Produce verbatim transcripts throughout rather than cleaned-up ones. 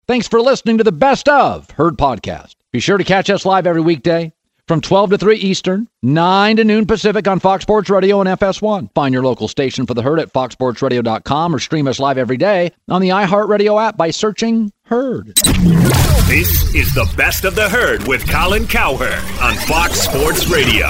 Thanks for listening to the Best of Herd podcast. Be sure to catch us live every weekday from twelve to three Eastern, nine to noon Pacific on Fox Sports Radio and F S one. Find your local station for the Herd at fox sports radio dot com or stream us live every day on the iHeartRadio app by searching Herd. This is the Best of the Herd with Colin Cowherd on Fox Sports Radio.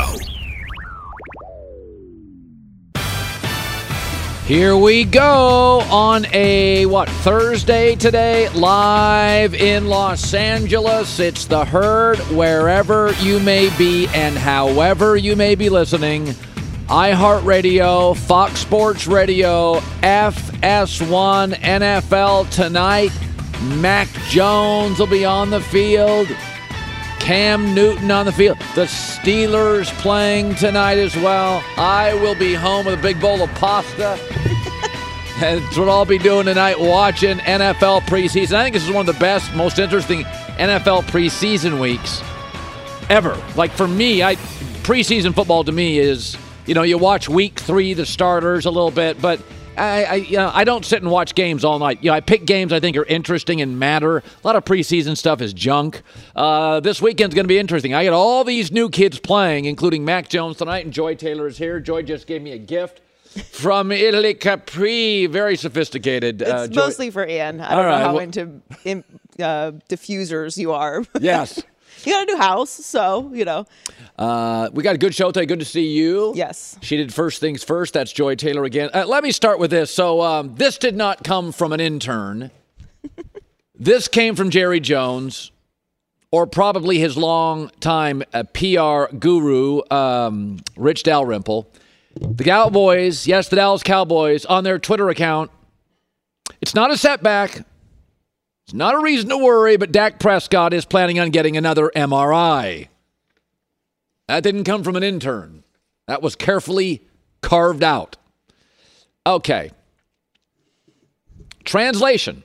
Here we go on a, what, Thursday today, live in Los Angeles. It's the Herd, wherever you may be and however you may be listening. iHeartRadio, Fox Sports Radio, F S one, N F L tonight. Mac Jones will be on the field. Cam Newton on the field. The Steelers playing tonight as well. I will be home with a big bowl of pasta. That's what I'll be doing tonight, watching N F L preseason. I think this is one of the best, most interesting N F L preseason weeks ever. Like for me, I preseason football to me is, you know, you watch week three, the starters a little bit, but I, I, you know, I don't sit and watch games all night. You know, I pick games I think are interesting and matter. A lot of preseason stuff is junk. Uh, this weekend's going to be interesting. I got all these new kids playing, including Mac Jones tonight, and Joy Taylor is here. Joy just gave me a gift from Italy Capri. Very sophisticated. It's uh, Joy. mostly for Ian. I don't right, know how well, into in, uh, diffusers you are. Yes. You got a new house, so, you know. Uh, we got a good show today. Good to see you. Yes. She did First Things First. That's Joy Taylor again. Uh, let me start with this. So um, this did not come from an intern. This came from Jerry Jones, or probably his long-time uh, P R guru, um, Rich Dalrymple. The Cowboys, yes, the Dallas Cowboys, on their Twitter account. It's not a setback. It's not a reason to worry, but Dak Prescott is planning on getting another M R I. That didn't come from an intern. That was carefully carved out. Okay. Translation.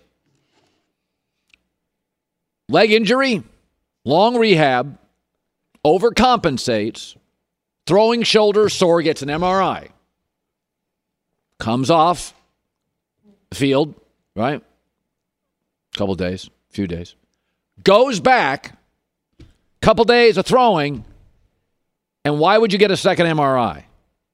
Leg injury, long rehab, overcompensates, throwing shoulder sore, gets an M R I. Comes off the field, right? Couple days, few days. Goes back, couple days of throwing, and why would you get a second M R I?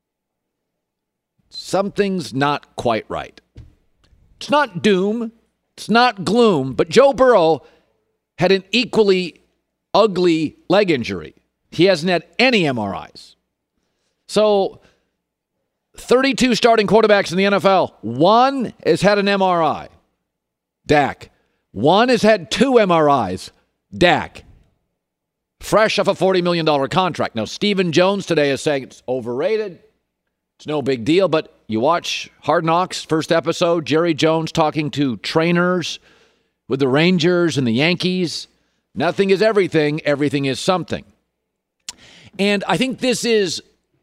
Something's not quite right. It's not doom. It's not gloom. But Joe Burrow had an equally ugly leg injury. He hasn't had any M R Is. So, thirty-two starting quarterbacks in the N F L. One has had an M R I. Dak. One has had two M R Is. Dak. Fresh off a forty million dollars contract. Now, Stephen Jones today is saying it's overrated. It's no big deal, but you watch Hard Knocks, first episode, Jerry Jones talking to trainers with the Rangers and the Yankees. Nothing is everything. Everything is something. And I think this is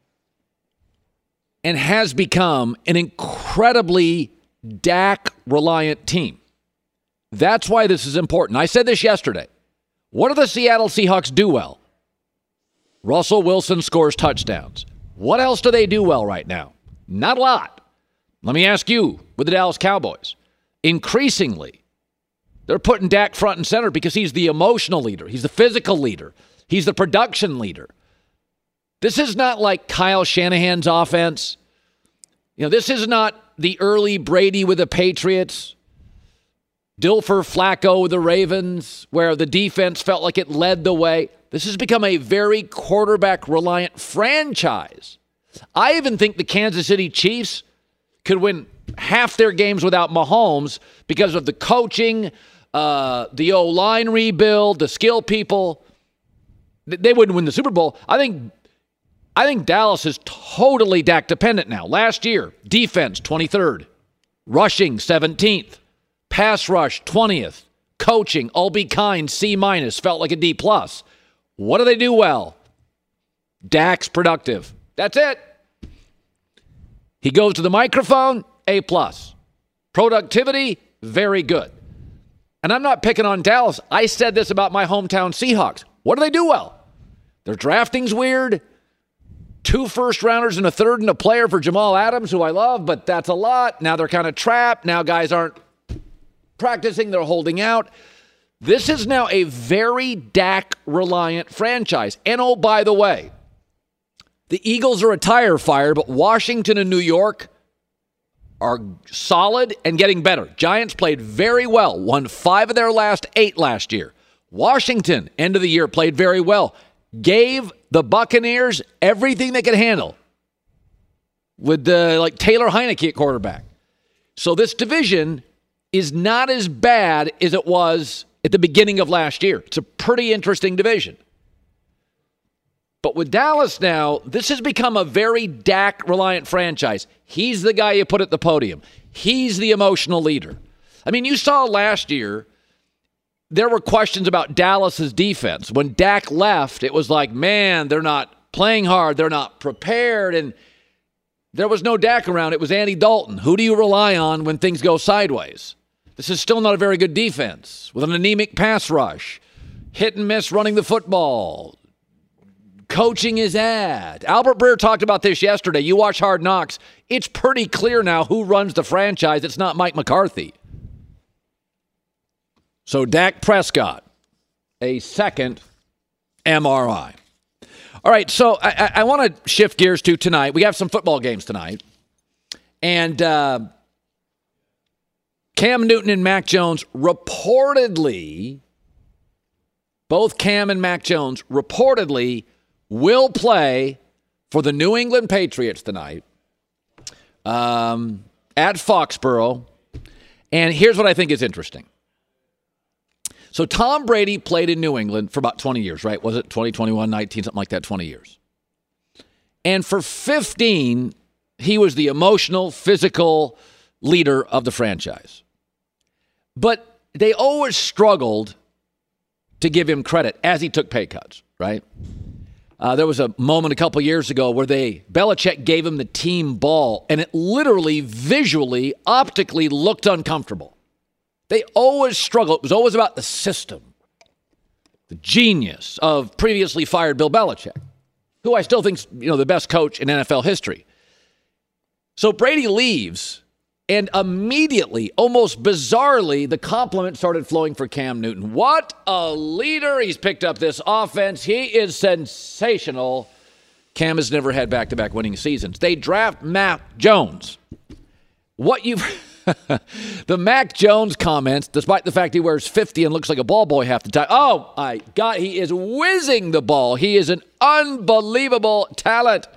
and has become an incredibly Dak-reliant team. That's why this is important. I said this yesterday. What do the Seattle Seahawks do well? Russell Wilson scores touchdowns. What else do they do well right now? Not a lot. Let me ask you, with the Dallas Cowboys, increasingly, they're putting Dak front and center because he's the emotional leader. He's the physical leader. He's the production leader. This is not like Kyle Shanahan's offense. You know, this is not the early Brady with the Patriots, Dilfer Flacco with the Ravens, where the defense felt like it led the way. This has become a very quarterback-reliant franchise. I even think the Kansas City Chiefs could win half their games without Mahomes because of the coaching, uh, the O-line rebuild, the skill people. They wouldn't win the Super Bowl. I think I think Dallas is totally Dak dependent now. Last year, defense, twenty-third. Rushing, seventeenth. Pass rush, twentieth. Coaching, all be kind, C minus, felt like a D plus. What do they do well? Dak's productive. That's it. He goes to the microphone, A plus. Productivity, very good. And I'm not picking on Dallas. I said this about my hometown Seahawks. What do they do well? Their drafting's weird. Two first-rounders and a third and a player for Jamal Adams, who I love, but that's a lot. Now they're kind of trapped. Now guys aren't practicing. They're holding out. This is now a very Dak-reliant franchise. And oh, by the way, the Eagles are a tire fire, but Washington and New York are solid and getting better. Giants played very well, won five of their last eight last year. Washington, end of the year, played very well. Gave the Buccaneers everything they could handle with uh, like Taylor Heineke at quarterback. So this division is not as bad as it was at the beginning of last year. It's a pretty interesting division. But with Dallas now, this has become a very Dak-reliant franchise. He's the guy you put at the podium. He's the emotional leader. I mean, you saw last year, there were questions about Dallas's defense. When Dak left, it was like, man, they're not playing hard. They're not prepared. And there was no Dak around. It was Andy Dalton. Who do you rely on when things go sideways? This is still not a very good defense with an anemic pass rush. Hit and miss running the football. Coaching is ad. Albert Breer talked about this yesterday. You watch Hard Knocks. It's pretty clear now who runs the franchise. It's not Mike McCarthy. So Dak Prescott, a second M R I. All right, so I, I, I want to shift gears to tonight. We have some football games tonight. And uh, Cam Newton and Mac Jones reportedly, both Cam and Mac Jones reportedly will play for the New England Patriots tonight um, at Foxborough. And here's what I think is interesting. So Tom Brady played in New England for about twenty years, right? Was it twenty, twenty-one, nineteen, something like that, twenty years. And for fifteen, he was the emotional, physical leader of the franchise. But they always struggled to give him credit as he took pay cuts, right? Uh, there was a moment a couple years ago where they Belichick gave him the team ball, and it literally, visually, optically looked uncomfortable. They always struggled. It was always about the system, the genius of previously fired Bill Belichick, who I still think's, you know, the best coach in N F L history. So Brady leaves, and immediately, almost bizarrely, the compliments started flowing for Cam Newton. What a leader. He's picked up this offense. He is sensational. Cam has never had back-to-back winning seasons. They draft Mac Jones. What you've... the Mac Jones comments, despite the fact he wears fifty and looks like a ball boy half the time. Oh, my God, he is whizzing the ball. He is an unbelievable talent.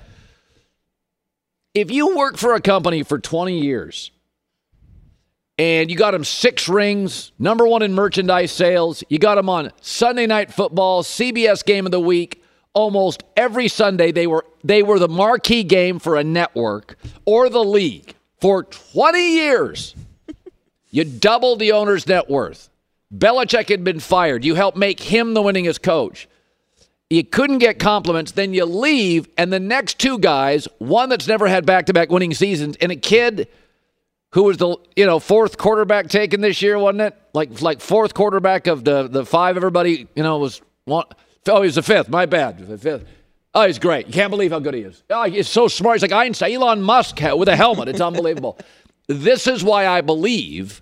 If you work for a company for twenty years and you got him six rings, number one in merchandise sales, you got him on Sunday Night Football, C B S Game of the Week, almost every Sunday they were they were the marquee game for a network or the league. For twenty years, you doubled the owner's net worth. Belichick had been fired. You helped make him the winningest coach. You couldn't get compliments. Then you leave, and the next two guys, one that's never had back-to-back winning seasons, and a kid who was the you know fourth quarterback taken this year, wasn't it? Like like fourth quarterback of the, the five everybody, you know, was one. Oh, he was the fifth. My bad. The fifth. Oh, he's great. You can't believe how good he is. Oh, he's so smart. He's like Einstein, Elon Musk with a helmet. It's unbelievable. This is why I believe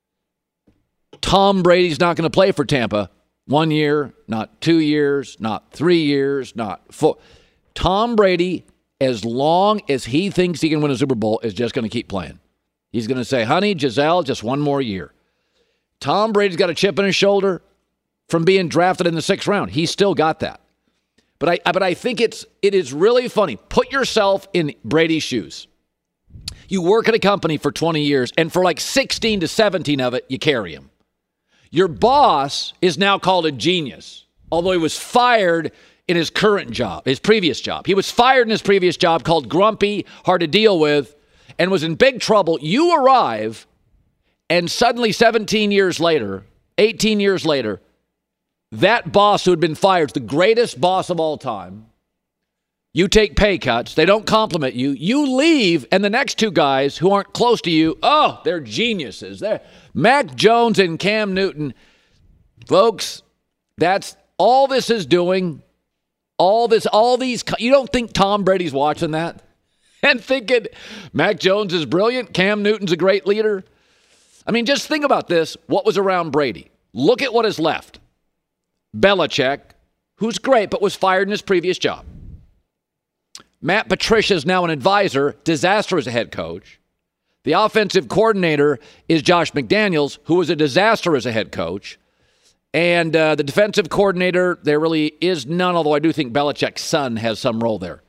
Tom Brady's not going to play for Tampa one year, not two years, not three years, not four. Tom Brady, as long as he thinks he can win a Super Bowl, is just going to keep playing. He's going to say, honey, Giselle, just one more year. Tom Brady's got a chip on his shoulder from being drafted in the sixth round. He's still got that. But I, but I think it's it is really funny. Put yourself in Brady's shoes. You work at a company for twenty years, and for like sixteen to seventeen of it, you carry him. Your boss is now called a genius, although he was fired in his current job, his previous job. He was fired in his previous job, called grumpy, hard to deal with, and was in big trouble. You arrive, and suddenly seventeen years later, eighteen years later, that boss who had been fired, the greatest boss of all time, you take pay cuts, they don't compliment you, you leave, and the next two guys who aren't close to you, oh, they're geniuses. They're Mac Jones and Cam Newton. Folks, that's all this is doing. All this, all these, you don't think Tom Brady's watching that and thinking Mac Jones is brilliant, Cam Newton's a great leader? I mean, just think about this. What was around Brady? Look at what is left. Belichick, who's great but was fired in his previous job. Matt Patricia is now an advisor, disaster as a head coach. The offensive coordinator is Josh McDaniels, who was a disaster as a head coach. And uh, the defensive coordinator, there really is none, although I do think Belichick's son has some role there.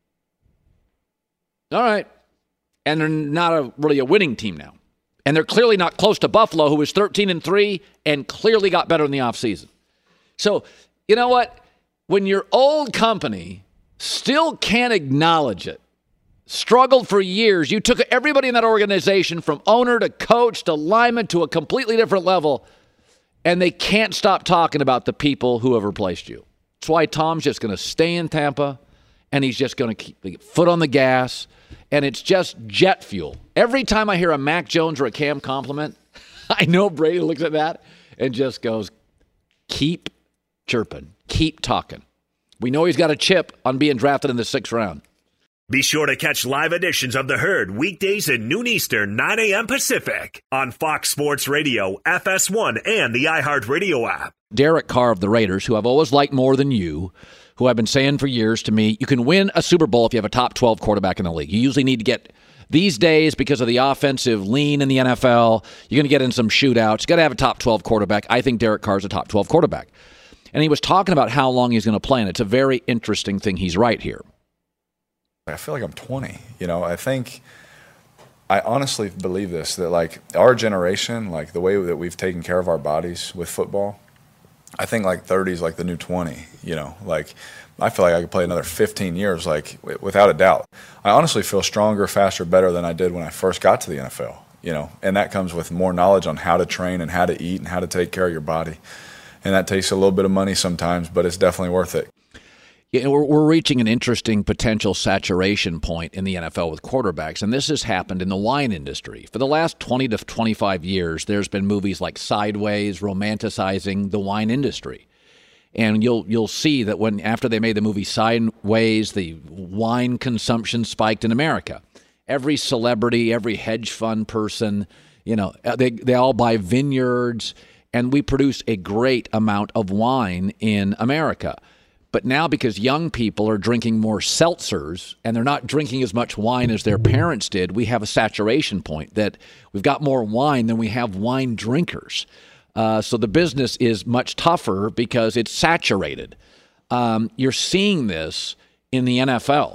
All right. And they're not a, really a winning team now. And they're clearly not close to Buffalo, who was thirteen and three and clearly got better in the offseason. So, you know what? When your old company still can't acknowledge it, struggled for years, you took everybody in that organization from owner to coach to lineman to a completely different level, and they can't stop talking about the people who have replaced you. That's why Tom's just going to stay in Tampa, and he's just going to keep the foot on the gas, and it's just jet fuel. Every time I hear a Mac Jones or a Cam compliment, I know Brady looks at that and just goes, keep chirping, keep talking. We know he's got a chip on being drafted in the sixth round. Be sure to catch live editions of The Herd weekdays at noon Eastern, nine a.m. Pacific on Fox Sports Radio, F S one, and the iHeartRadio app. Derek Carr of the Raiders, who I've always liked more than you, who I've been saying for years to me, you can win a Super Bowl if you have a top twelve quarterback in the league. You usually need to get, these days, because of the offensive lean in the N F L, you're going to get in some shootouts. You got to have a top twelve quarterback. I think Derek Carr is a top twelve quarterback. And he was talking about how long he's going to play, and it's a very interesting thing. He's right here. I feel like I'm twenty. You know, I think, I honestly believe this, that like our generation, like the way that we've taken care of our bodies with football, I think like thirty is like the new twenty, you know, like I feel like I could play another fifteen years, like without a doubt. I honestly feel stronger, faster, better than I did when I first got to the N F L, you know, and that comes with more knowledge on how to train and how to eat and how to take care of your body. And that takes a little bit of money sometimes, but it's definitely worth it. Yeah, we're, we're reaching an interesting potential saturation point in the N F L with quarterbacks, and this has happened in the wine industry. For the last twenty to twenty-five years, there's been movies like Sideways romanticizing the wine industry. And you'll you'll see that when after they made the movie Sideways, the wine consumption spiked in America. Every celebrity, every hedge fund person, you know, they they all buy vineyards, and we produce a great amount of wine in America. But now because young people are drinking more seltzers and they're not drinking as much wine as their parents did, we have a saturation point that we've got more wine than we have wine drinkers. Uh, so the business is much tougher because it's saturated. Um, you're seeing this in the N F L,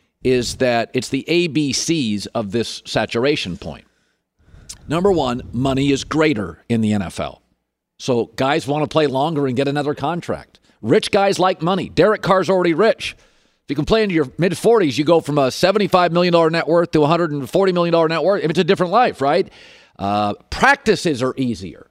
is that it's the A B Cs of this saturation point. Number one, money is greater in the N F L. So guys want to play longer and get another contract. Rich guys like money. Derek Carr's already rich. If you can play into your mid-forties, you go from a seventy-five million dollars net worth to a one hundred forty million dollars net worth. It's a different life, right? Uh, practices are easier.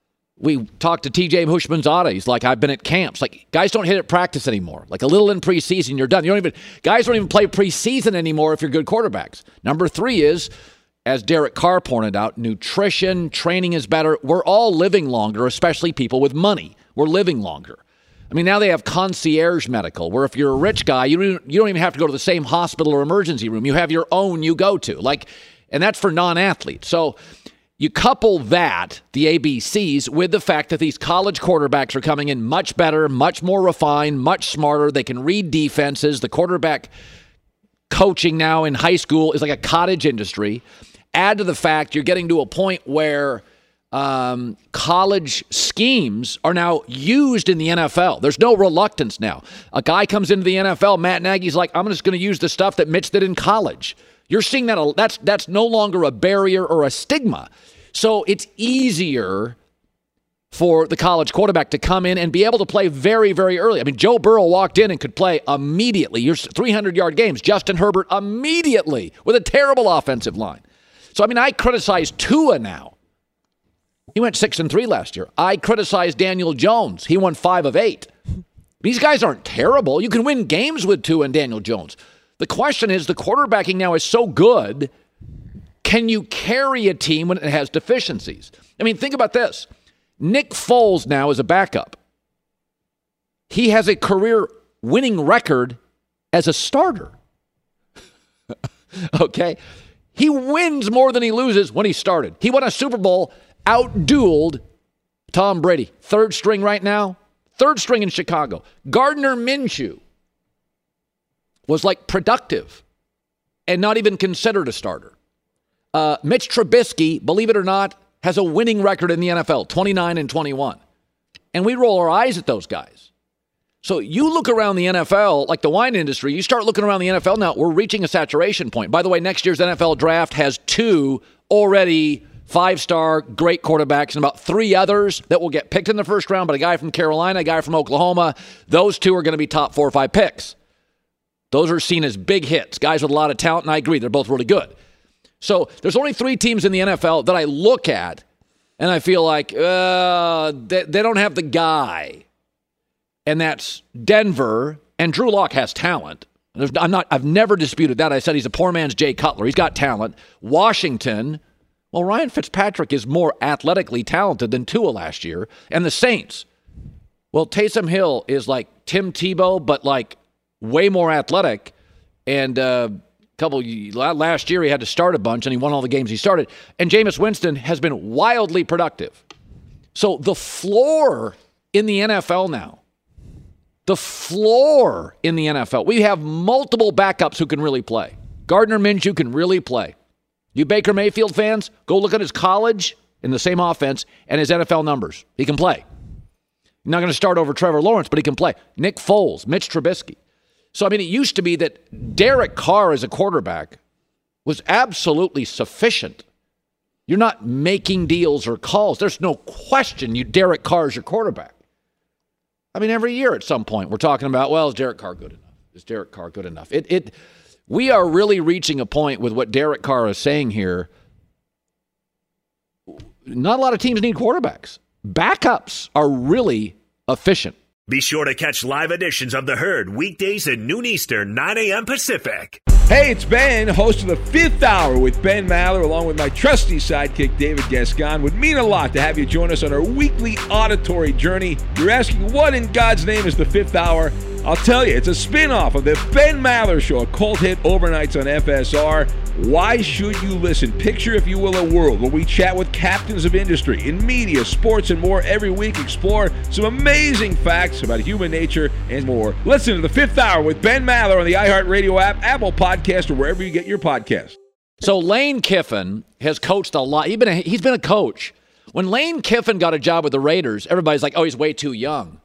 We talked to T J Hushmanzada. He's like, I've been at camps. Like, guys don't hit at practice anymore. Like, a little in preseason, you're done. You don't even guys don't even play preseason anymore if you're good quarterbacks. Number three is, as Derek Carr pointed out, nutrition, training is better. We're all living longer, especially people with money. We're living longer. I mean, now they have concierge medical, where if you're a rich guy, you don't, you don't even have to go to the same hospital or emergency room. You have your own you go to. Like, and that's for non-athletes. So you couple that, the A B Cs, with the fact that these college quarterbacks are coming in much better, much more refined, much smarter. They can read defenses. The quarterback coaching now in high school is like a cottage industry. Add to the fact you're getting to a point where um, college schemes are now used in the N F L. There's no reluctance now. A guy comes into the N F L, Matt Nagy's like, I'm just going to use the stuff that Mitch did in college. You're seeing that that's that's no longer a barrier or a stigma. So it's easier for the college quarterback to come in and be able to play very, very early. I mean, Joe Burrow walked in and could play immediately. Your three hundred-yard games. Justin Herbert immediately with a terrible offensive line. So, I mean, I criticize Tua now. He went six and three last year. I criticize Daniel Jones. He won five of eight. These guys aren't terrible. You can win games with Tua and Daniel Jones. The question is, the quarterbacking now is so good, can you carry a team when it has deficiencies? I mean, think about this. Nick Foles now is a backup. He has a career winning record as a starter. Okay? He wins more than he loses when he started. He won a Super Bowl, out-dueled Tom Brady, third string right now, third string in Chicago. Gardner Minshew was like productive and not even considered a starter. Uh, Mitch Trubisky, believe it or not, has a winning record in the N F L, twenty-nine and twenty-one. And we roll our eyes at those guys. So you look around the N F L, like the wine industry, you start looking around the N F L now, we're reaching a saturation point. By the way, next year's N F L draft has two already five-star great quarterbacks and about three others that will get picked in the first round, but a guy from Carolina, a guy from Oklahoma. Those two are going to be top four or five picks. Those are seen as big hits, guys with a lot of talent, and I agree, they're both really good. So there's only three teams in the N F L that I look at, and I feel like uh, they, they don't have the guy. And that's Denver, and Drew Lock has talent. There's, I'm not, I've never disputed that. I said he's a poor man's Jay Cutler. He's got talent. Washington, well, Ryan Fitzpatrick is more athletically talented than Tua last year. And the Saints, well, Taysom Hill is like Tim Tebow, but like way more athletic. And uh, a couple last year he had to start a bunch, and he won all the games he started. And Jameis Winston has been wildly productive. So the floor in the N F L now, the floor in the N F L, we have multiple backups who can really play. Gardner Minshew can really play. You Baker Mayfield fans, go look at his college in the same offense and his N F L numbers. He can play. He's not going to start over Trevor Lawrence, but he can play. Nick Foles, Mitch Trubisky. So, I mean, it used to be that Derek Carr as a quarterback was absolutely sufficient. You're not making deals or calls. There's no question you Derek Carr is your quarterback. I mean, every year at some point we're talking about, well, is Derek Carr good enough? Is Derek Carr good enough? It, it, we are really reaching a point with what Derek Carr is saying here. Not a lot of teams need quarterbacks. Backups are really efficient. Be sure to catch live editions of The Herd weekdays at noon Eastern, nine a.m. Pacific. Hey, it's Ben, host of The Fifth Hour with Ben Maller, along with my trusty sidekick, David Gascon. Would mean a lot to have you join us on our weekly auditory journey. You're asking, what in God's name is The Fifth Hour? I'll tell you, it's a spin-off of the Ben Maller Show, a cult hit overnights on F S R. Why should you listen? Picture, if you will, a world where we chat with captains of industry in media, sports, and more every week. Explore some amazing facts about human nature and more. Listen to The Fifth Hour with Ben Maller on the iHeartRadio app, Apple Podcast, or wherever you get your podcasts. So Lane Kiffin has coached a lot. He's been a, he's been a coach. When Lane Kiffin got a job with the Raiders, everybody's like, oh, he's way too young.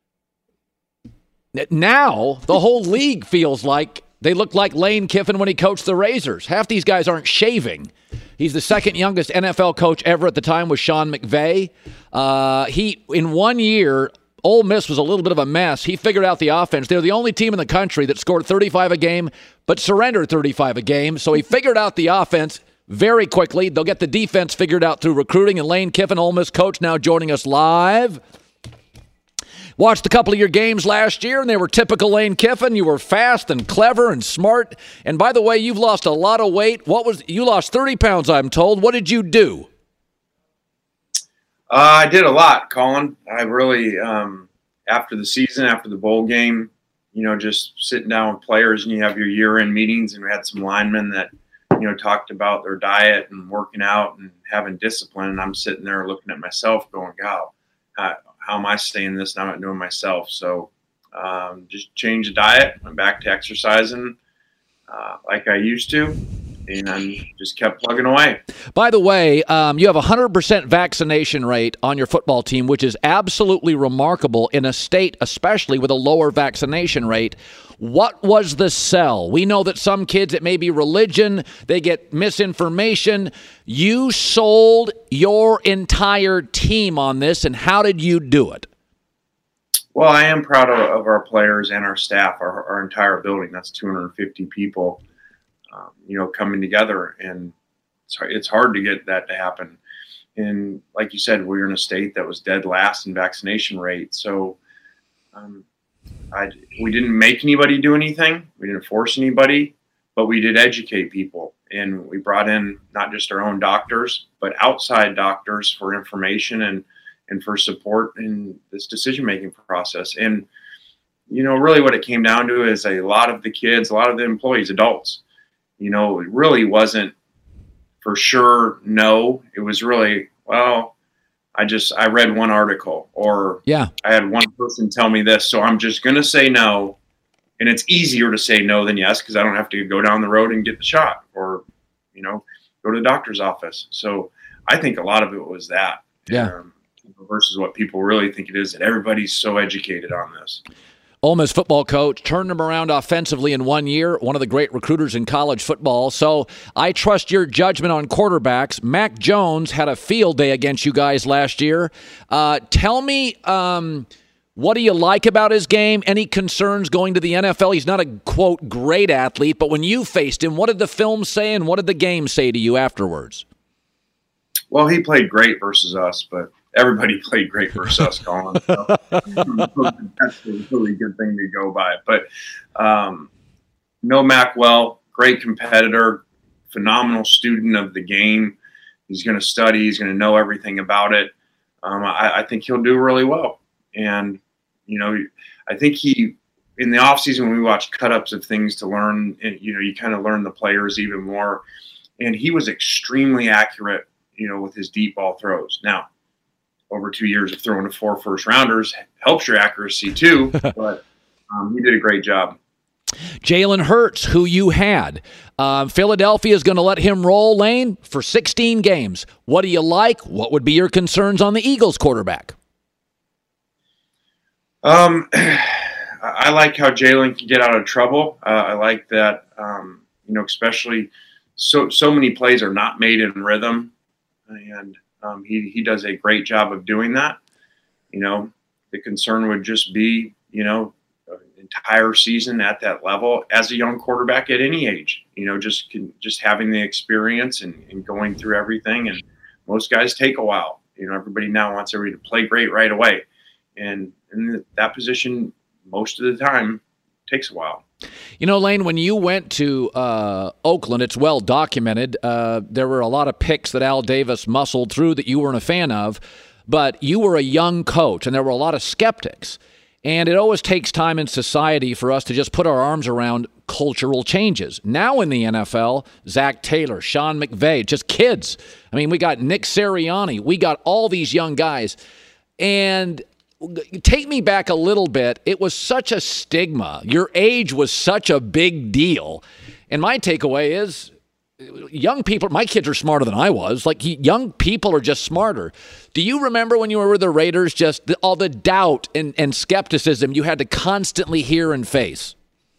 Now, the whole league feels like they look like Lane Kiffin when he coached the Razors. Half these guys aren't shaving. He's the second youngest N F L coach ever at the time with Sean McVay. Uh, he, in one year, Ole Miss was a little bit of a mess. He figured out the offense. They're the only team in the country that scored thirty-five a game, but surrendered thirty-five a game. So he figured out the offense very quickly. They'll get the defense figured out through recruiting. And Lane Kiffin, Ole Miss coach, now joining us live. Watched a couple of your games last year, and they were typical Lane Kiffin. You were fast and clever and smart. And by the way, you've lost a lot of weight. What was you lost thirty pounds, I'm told. What did you do? Uh, I did a lot, Colin. I really, um, after the season, after the bowl game, you know, just sitting down with players, and you have your year-end meetings, and we had some linemen that, you know, talked about their diet and working out and having discipline. And I'm sitting there looking at myself going, God, how, how am I staying this and I'm not doing myself? So um, just changed the diet, went back to exercising uh, like I used to, and I just kept plugging away. By the way, um, you have a one hundred percent vaccination rate on your football team, which is absolutely remarkable in a state, especially with a lower vaccination rate. What was the sell? We know that some kids, it may be religion, they get misinformation. You sold your entire team on this, and how did you do it? Well, I am proud of, of our players and our staff, our, our entire building. That's two hundred fifty people, um, you know, coming together, and it's, it's hard to get that to happen. And like you said, we're in a state that was dead last in vaccination rate. So um, I, we didn't make anybody do anything. We didn't force anybody, but we did educate people. And we brought in not just our own doctors, but outside doctors for information and, and for support in this decision-making process. And, you know, really what it came down to is a lot of the kids, a lot of the employees, adults, you know, it really wasn't for sure no. It was really, well, I just I read one article, or yeah, I had one person tell me this, so I'm just going to say no. And it's easier to say no than yes, because I don't have to go down the road and get the shot, or, you know, go to the doctor's office. So I think a lot of it was that, yeah, um, versus what people really think it is, that everybody's so educated on this. Ole Miss football coach, turned them around offensively in one year, one of the great recruiters in college football. So I trust your judgment on quarterbacks. Mac Jones had a field day against you guys last year. Uh, tell me, um, what do you like about his game? Any concerns going to the N F L? He's not a, quote, great athlete, but when you faced him, what did the film say and what did the game say to you afterwards? Well, he played great versus us, but everybody played great versus us, Colin. So that's a really good thing to go by. But um, no Mac well, great competitor, phenomenal student of the game. He's going to study. He's going to know everything about it. Um, I, I think he'll do really well. And, you know, I think he, in the offseason when we watched cut-ups of things to learn, you know, you kind of learn the players even more. And he was extremely accurate, you know, with his deep ball throws. Now, over two years of throwing to four first-rounders helps your accuracy too, but um, he did a great job. Jalen Hurts, who you had. Uh, Philadelphia is going to let him roll, Lane, for sixteen games. What do you like? What would be your concerns on the Eagles quarterback? Um, I like how Jalen can get out of trouble. Uh, I like that, um, you know, especially so so many plays are not made in rhythm, and um, he he does a great job of doing that. You know, the concern would just be, you know, an entire season at that level as a young quarterback at any age. You know, just can, just having the experience and, and going through everything. And most guys take a while. You know, everybody now wants everybody to play great right away. And in that position, most of the time, takes a while. You know, Lane, when you went to uh, Oakland, it's well documented. Uh, there were a lot of picks that Al Davis muscled through that you weren't a fan of, but you were a young coach, and there were a lot of skeptics. And it always takes time in society for us to just put our arms around cultural changes. Now in the N F L, Zach Taylor, Sean McVay, just kids. I mean, we got Nick Sirianni. We got all these young guys. And take me back a little bit. It was such a stigma. Your age was such a big deal. And my takeaway is young people, my kids are smarter than I was. Like, young people are just smarter. Do you remember when you were with the Raiders, just the, all the doubt and, and skepticism you had to constantly hear and face?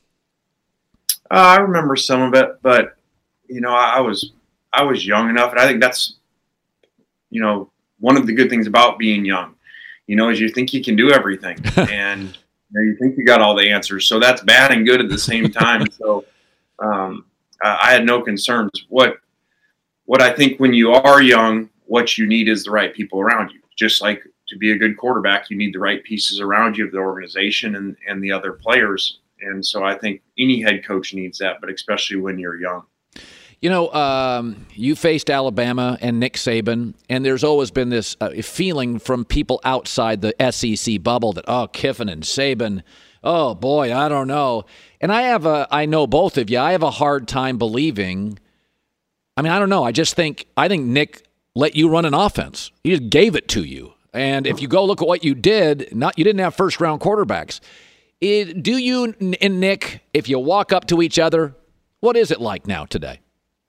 Uh, I remember some of it, but, you know, I, I was I was young enough. And I think that's, you know, one of the good things about being young. You know, is you think you can do everything, and you know, you think you got all the answers. So that's bad and good at the same time. So um, I had no concerns. What what I think when you are young, what you need is the right people around you. Just like to be a good quarterback, you need the right pieces around you of the organization and, and the other players. And so I think any head coach needs that, but especially when you're young. You know, um, you faced Alabama and Nick Saban, and there's always been this uh, feeling from people outside the S E C bubble that, oh, Kiffin and Saban, oh, boy, I don't know. And I have a, I know both of you, I have a hard time believing, I mean, I don't know. I just think, I think Nick let you run an offense. He just gave it to you. And if you go look at what you did, not you didn't have first-round quarterbacks. It, do you and Nick, if you walk up to each other, what is it like now today?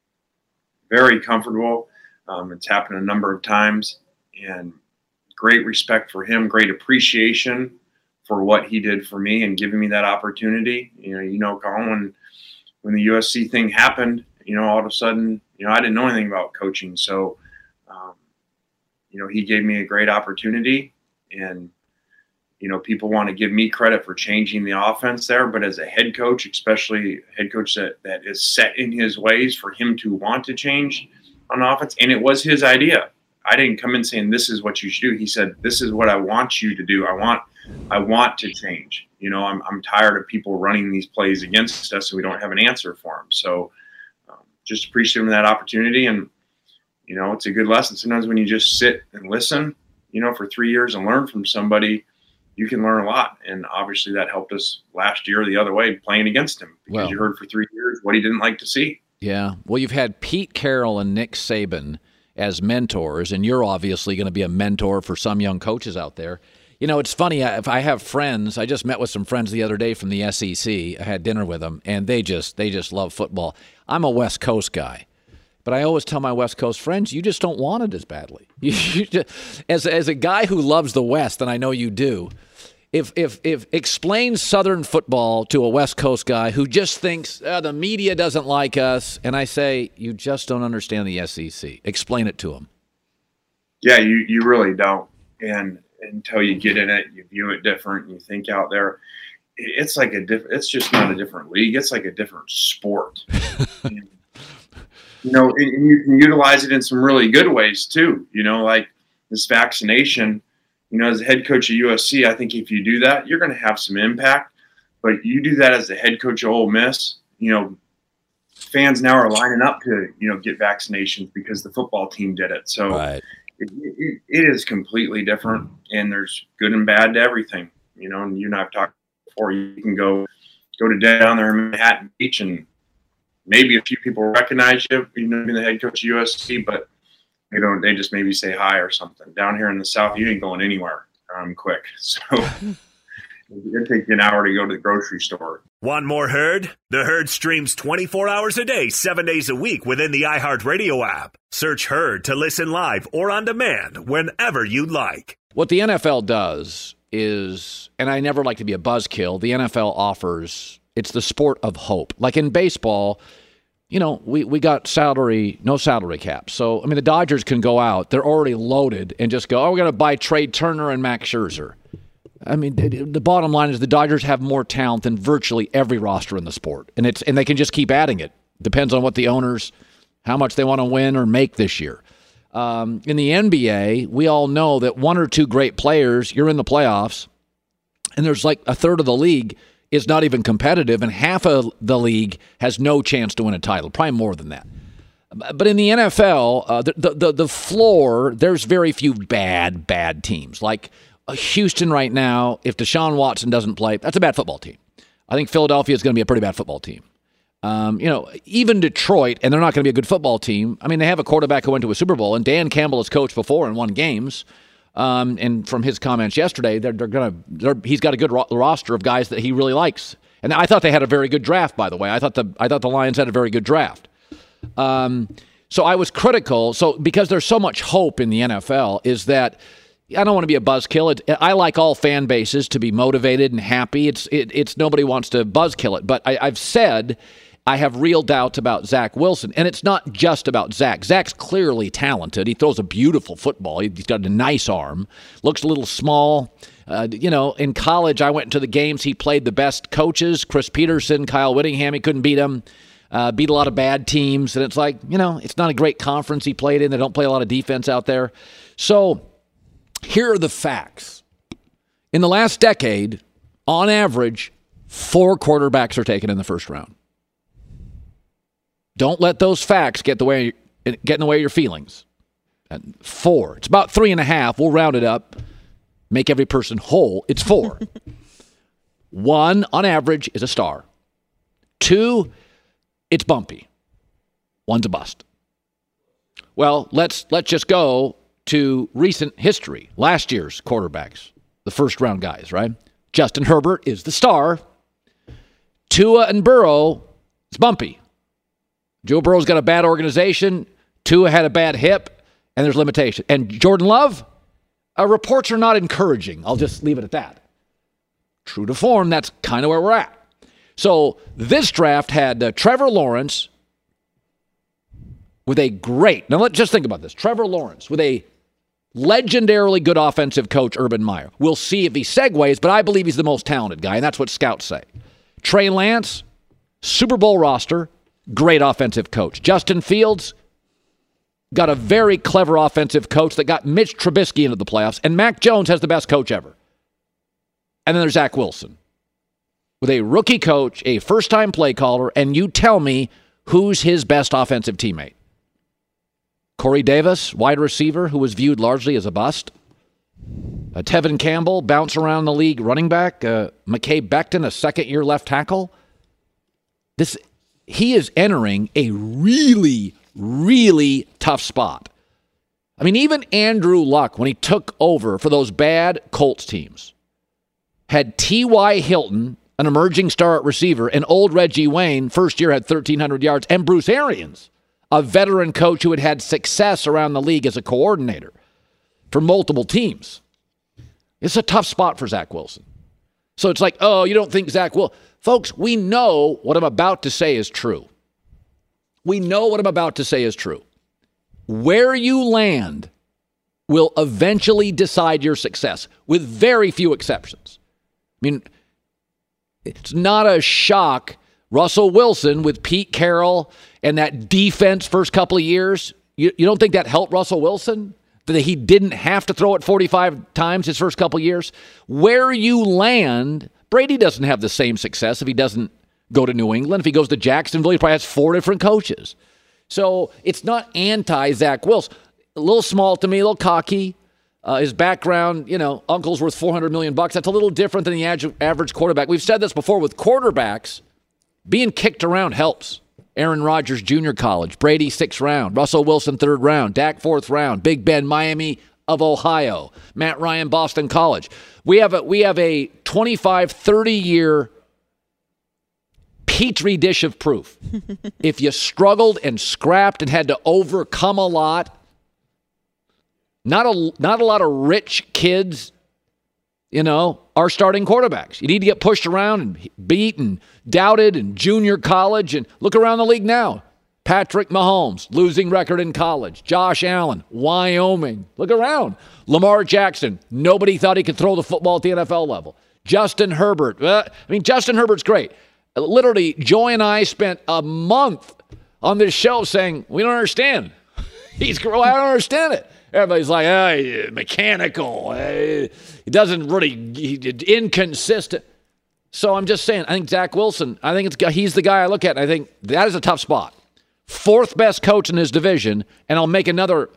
Very comfortable. Um, it's happened a number of times, and great respect for him, great appreciation for what he did for me and giving me that opportunity. You know, you know, Colin, when, when the U S C thing happened, you know, all of a sudden, you know, I didn't know anything about coaching. So, um, you know, he gave me a great opportunity, and, you know, people want to give me credit for changing the offense there, but as a head coach, especially a head coach that, that is set in his ways, for him to want to change on offense, and it was his idea. I didn't come in saying, this is what you should do. He said, this is what I want you to do. I want, I want to change. You know, I'm, I'm tired of people running these plays against us and we don't have an answer for them. So um, just appreciate that opportunity. And, you know, it's a good lesson. Sometimes when you just sit and listen, you know, for three years and learn from somebody, you can learn a lot. And obviously that helped us last year the other way, playing against him, because well, you heard for three years what he didn't like to see. Yeah. Well, you've had Pete Carroll and Nick Saban, as mentors, and you're obviously going to be a mentor for some young coaches out there. You know, it's funny, if I have friends, I just met with some friends the other day from the S E C. I had dinner with them, and they just they just love football. I'm a West Coast guy, but I always tell my West Coast friends, you just don't want it as badly. You, you just, as as a guy who loves the West, and I know you do, if if if explain Southern football to a West Coast guy who just thinks oh, the media doesn't like us, and I say you just don't understand the S E C. Explain it to them. Yeah, you you really don't, and until you get in it, you view it different, and you think out there, it's like a different. It's just not a different league. It's like a different sport. and, you know, and, and you can utilize it in some really good ways too. You know, like this vaccination. You know, as a head coach at U S C, I think if you do that, you're going to have some impact. But you do that as the head coach of Ole Miss, you know, fans now are lining up to, you know, get vaccinations because the football team did it. So Right. it, it, it is completely different, and there's good and bad to everything. You know, and you and I have talked before. You can go go to down there in Manhattan Beach, and maybe a few people recognize you, you know, being the head coach of U S C, but they don't. They just maybe say hi or something. Down here in the South, you ain't going anywhere um, quick. So it'll take you an hour to go to the grocery store. Want more Herd? The Herd streams twenty-four hours a day, seven days a week within the iHeartRadio app. Search Herd to listen live or on demand whenever you like. What the N F L does is, and I never like to be a buzzkill, the N F L offers, it's the sport of hope. Like in baseball, you know, we, we got salary, no salary cap. So, I mean, the Dodgers can go out. They're already loaded and just go, oh, we're going to buy Trey Turner and Max Scherzer. I mean, the bottom line is the Dodgers have more talent than virtually every roster in the sport. And it's and they can just keep adding it. Depends on what the owners, how much they want to win or make this year. Um, in the N B A, we all know that one or two great players, you're in the playoffs, and there's like a third of the league is not even competitive, and half of the league has no chance to win a title, probably more than that. But in the N F L, uh, the, the the floor, there's very few bad, bad teams. Like uh, Houston right now, if Deshaun Watson doesn't play, that's a bad football team. I think Philadelphia is going to be a pretty bad football team. Um, you know, even Detroit, and they're not going to be a good football team. I mean, they have a quarterback who went to a Super Bowl, and Dan Campbell has coached before and won games. Um, and from his comments yesterday, they're, they're gonna. He's got a good ro- roster of guys that he really likes. And I thought they had a very good draft, by the way. I thought the I thought the Lions had a very good draft. Um, so I was critical. So because there's so much hope in the N F L, is that I don't want to be a buzzkill. It, I like all fan bases to be motivated and happy. It's it, it's nobody wants to buzzkill it, but I, I've said. I have real doubts about Zach Wilson, and it's not just about Zach. Zach's clearly talented. He throws a beautiful football. He's got a nice arm. Looks a little small. Uh, you know, in college, I went to the games. He played the best coaches, Chris Peterson, Kyle Whittingham. He couldn't beat him. Uh, beat a lot of bad teams, and it's like, you know, it's not a great conference he played in. They don't play a lot of defense out there. So here are the facts. In the last decade, on average, four quarterbacks are taken in the first round. Don't let those facts get the way get in the way of your feelings. And four. It's about three and a half. We'll round it up. Make every person whole. It's four. One, on average, is a star. Two, it's bumpy. One's a bust. Well, let's let's just go to recent history. Last year's quarterbacks, the first round guys, right? Justin Herbert is the star. Tua and Burrow, it's bumpy. Joe Burrow's got a bad organization. Tua had a bad hip, and there's limitation. And Jordan Love, uh, reports are not encouraging. I'll just leave it at that. True to form, that's kind of where we're at. So this draft had uh, Trevor Lawrence with a great, now let's just think about this. Trevor Lawrence with a legendarily good offensive coach, Urban Meyer. We'll see if he segues, but I believe he's the most talented guy, and that's what scouts say. Trey Lance, Super Bowl roster, great offensive coach. Justin Fields got a very clever offensive coach that got Mitch Trubisky into the playoffs. And Mac Jones has the best coach ever. And then there's Zach Wilson with a rookie coach, a first-time play caller, and you tell me who's his best offensive teammate. Corey Davis, wide receiver, who was viewed largely as a bust. Uh, Tevin Campbell, bounce around the league running back. Uh, McKay Becton, a second-year left tackle. This... He is entering a really, really tough spot. I mean, even Andrew Luck, when he took over for those bad Colts teams, had T Y. Hilton, an emerging star at receiver, and old Reggie Wayne, first year had thirteen hundred yards, and Bruce Arians, a veteran coach who had had success around the league as a coordinator for multiple teams. It's a tough spot for Zach Wilson. So it's like, oh, you don't think Zach will. Folks, we know what I'm about to say is true. We know what I'm about to say is true. Where you land will eventually decide your success, with very few exceptions. I mean, it's not a shock. Russell Wilson with Pete Carroll and that defense first couple of years, you, you don't think that helped Russell Wilson? That he didn't have to throw it forty-five times his first couple of years? Where you land, Brady doesn't have the same success if he doesn't go to New England. If he goes to Jacksonville, he probably has four different coaches. So it's not anti-Zach Wilson. A little small to me, a little cocky. Uh, his background, you know, uncle's worth four hundred million bucks. That's a little different than the ad- average quarterback. We've said this before with quarterbacks. Being kicked around helps. Aaron Rodgers, junior college. Brady, sixth round. Russell Wilson, third round. Dak, fourth round. Big Ben, Miami of Ohio. Matt Ryan, Boston College. We have a, we have a twenty-five, thirty-year petri dish of proof. If you struggled and scrapped and had to overcome a lot, not a, not a lot of rich kids, you know, are starting quarterbacks. You need to get pushed around and beat and doubted in junior college. And look around the league now. Patrick Mahomes, losing record in college. Josh Allen, Wyoming. Look around. Lamar Jackson, nobody thought he could throw the football at the N F L level. Justin Herbert. Uh, I mean, Justin Herbert's great. Literally, Joy and I spent a month on this show saying, we don't understand. He's, well, I don't understand it. Everybody's like, oh, mechanical. He doesn't really, he, inconsistent. So I'm just saying, I think Zach Wilson, I think it's he's the guy I look at, and I think that is a tough spot. Fourth best coach in his division, and I'll make another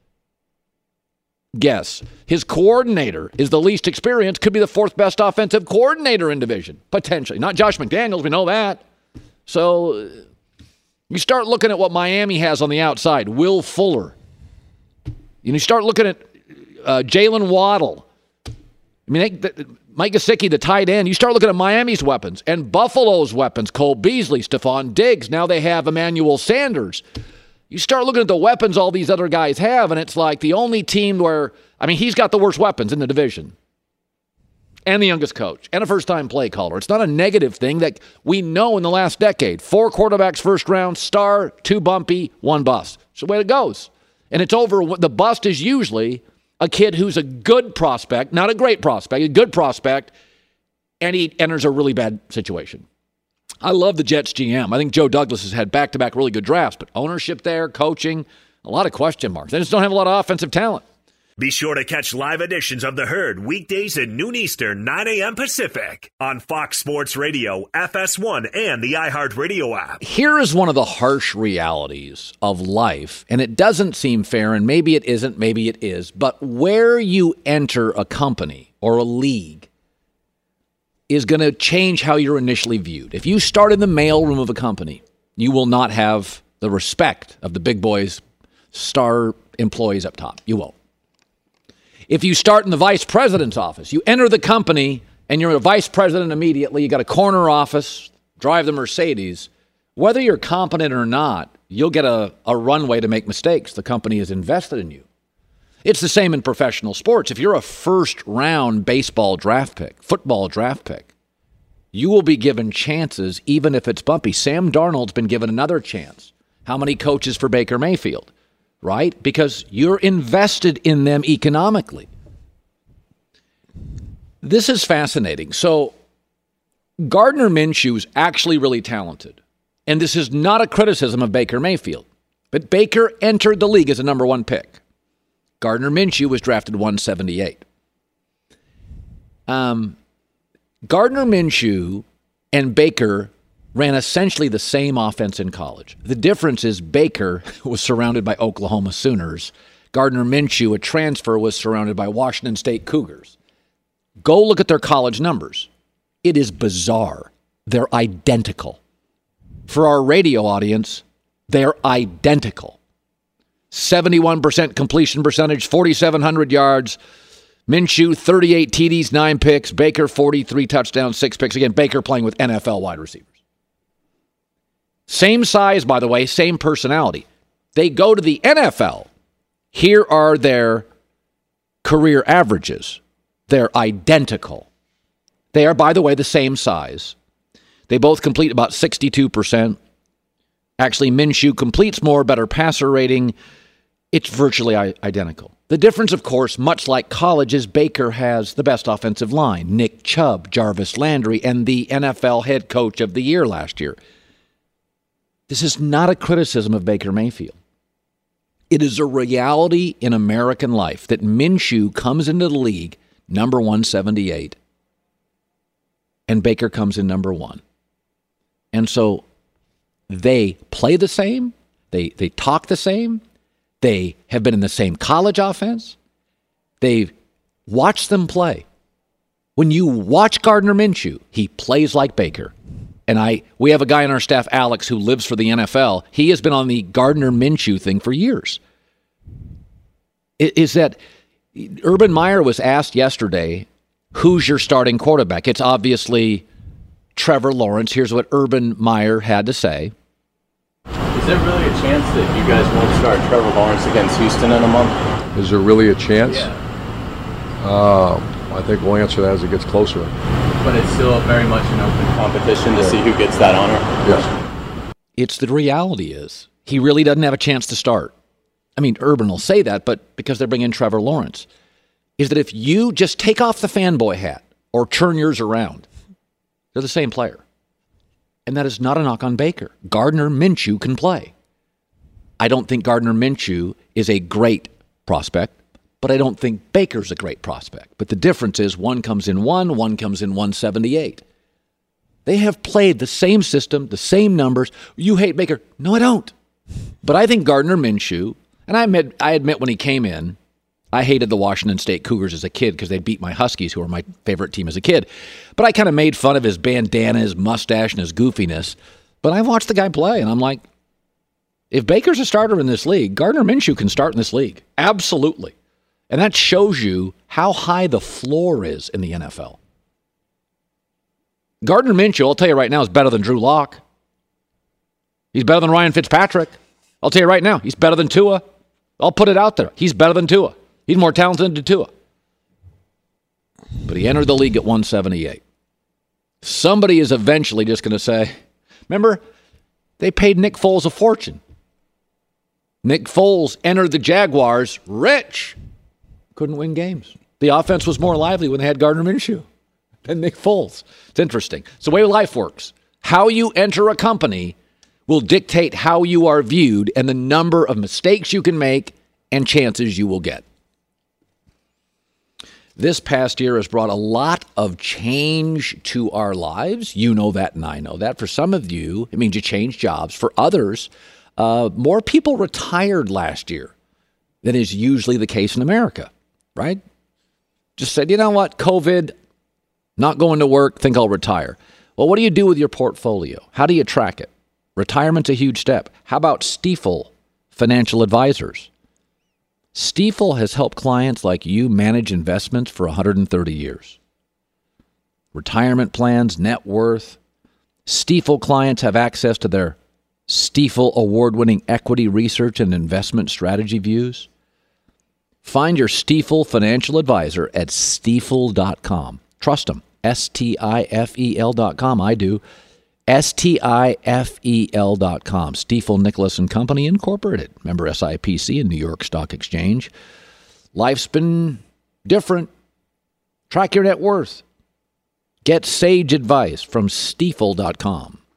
guess. His coordinator is the least experienced, could be the fourth best offensive coordinator in division, potentially. Not Josh McDaniels, we know that. So you start looking at what Miami has on the outside. Will Fuller. You know, you start looking at uh, Jalen Waddle. I mean, they, the, Mike Gesicki, the tight end. You start looking at Miami's weapons and Buffalo's weapons. Cole Beasley, Stephon Diggs. Now they have Emmanuel Sanders. You start looking at the weapons all these other guys have, and it's like the only team where, I mean, he's got the worst weapons in the division. And the youngest coach. And a first-time play caller. It's not a negative thing that we know in the last decade. Four quarterbacks first round, star, two bumpy, one bust. It's the way it goes. And it's over. The bust is usually a kid who's a good prospect, not a great prospect, a good prospect, and he enters a really bad situation. I love the Jets G M. I think Joe Douglas has had back-to-back really good drafts, but ownership there, coaching, a lot of question marks. They just don't have a lot of offensive talent. Be sure to catch live editions of The Herd weekdays at noon Eastern, nine a.m. Pacific on Fox Sports Radio, F S one, and the iHeartRadio app. Here is one of the harsh realities of life, and it doesn't seem fair, and maybe it isn't, maybe it is, but where you enter a company or a league is going to change how you're initially viewed. If you start in the mailroom of a company, you will not have the respect of the big boys, star employees up top. You won't. If you start in the vice president's office, you enter the company and you're a vice president immediately, you got a corner office, drive the Mercedes, whether you're competent or not, you'll get a, a runway to make mistakes. The company is invested in you. It's the same in professional sports. If you're a first-round baseball draft pick, football draft pick, you will be given chances even if it's bumpy. Sam Darnold's been given another chance. How many coaches for Baker Mayfield? Right? Because you're invested in them economically. This is fascinating. So Gardner Minshew is actually really talented. And this is not a criticism of Baker Mayfield. But Baker entered the league as a number one pick. Gardner Minshew was drafted one seventy-eight. Um, Gardner Minshew and Baker ran essentially the same offense in college. The difference is Baker was surrounded by Oklahoma Sooners. Gardner Minshew, a transfer, was surrounded by Washington State Cougars. Go look at their college numbers. It is bizarre. They're identical. For our radio audience, they're identical. seventy-one percent completion percentage, forty-seven hundred yards. Minshew, thirty-eight T Ds, nine picks. Baker, forty-three touchdowns, six picks. Again, Baker playing with N F L wide receivers. Same size, by the way, same personality. They go to the N F L. Here are their career averages. They're identical. They are, by the way, the same size. They both complete about sixty-two percent. Actually, Minshew completes more, better passer rating. It's virtually identical. The difference, of course, much like college, is Baker has the best offensive line. Nick Chubb, Jarvis Landry, and the N F L head coach of the year last year. This is not a criticism of Baker Mayfield. It is a reality in American life that Minshew comes into the league number one seventy-eight, and Baker comes in number one. And so they play the same, they they talk the same, they have been in the same college offense, they've watched them play. When you watch Gardner Minshew, he plays like Baker. And I, we have a guy on our staff, Alex, who lives for the N F L. He has been on the Gardner Minshew thing for years. Is that Urban Meyer was asked yesterday, who's your starting quarterback? It's obviously Trevor Lawrence. Here's what Urban Meyer had to say. Is there really a chance that you guys won't start Trevor Lawrence against Houston in a month? Is there really a chance? Yeah. Uh, I think we'll answer that as it gets closer. But it's still very much an open competition to yeah. see who gets that honor. Yes. It's the reality is he really doesn't have a chance to start. I mean, Urban will say that, but because they're bringing Trevor Lawrence, is that if you just take off the fanboy hat or turn yours around, they're the same player. And that is not a knock on Baker. Gardner Minshew can play. I don't think Gardner Minshew is a great prospect, but I don't think Baker's a great prospect. But the difference is one comes in one, one comes in one seventy-eight. They have played the same system, the same numbers. You hate Baker. No, I don't. But I think Gardner Minshew, and I admit, I admit when he came in, I hated the Washington State Cougars as a kid because they beat my Huskies, who were my favorite team as a kid. But I kind of made fun of his bandana, his mustache, and his goofiness. But I watched the guy play, and I'm like, if Baker's a starter in this league, Gardner Minshew can start in this league. Absolutely. And that shows you how high the floor is in the N F L. Gardner Minshew, I'll tell you right now, is better than Drew Lock. He's better than Ryan Fitzpatrick. I'll tell you right now, he's better than Tua. I'll put it out there. He's better than Tua. He's more talented than Tua. But he entered the league at one seventy-eight. Somebody is eventually just going to say, remember, they paid Nick Foles a fortune. Nick Foles entered the Jaguars rich. Couldn't win games. The offense was more lively when they had Gardner Minshew than Nick Foles. It's interesting. It's the way life works. How you enter a company will dictate how you are viewed and the number of mistakes you can make and chances you will get. This past year has brought a lot of change to our lives. You know that, and I know that. For some of you, it means you change jobs. For others, uh, more people retired last year than is usually the case in America, right? Just said, you know what, COVID, not going to work, think I'll retire. Well, what do you do with your portfolio? How do you track it? Retirement's a huge step. How about Stifel Financial Advisors? Stifel has helped clients like you manage investments for one hundred thirty years. Retirement plans, net worth. Stifel clients have access to their Stifel award-winning equity research and investment strategy views. Find your Stifel financial advisor at stifel dot com. Trust them. S T I F E L dot com. I do. S T I F E L dot com. Stifel Nicholas and Company Incorporated. Member S I P C and New York Stock Exchange. Life's been different. Track your net worth. Get sage advice from Stifel dot com.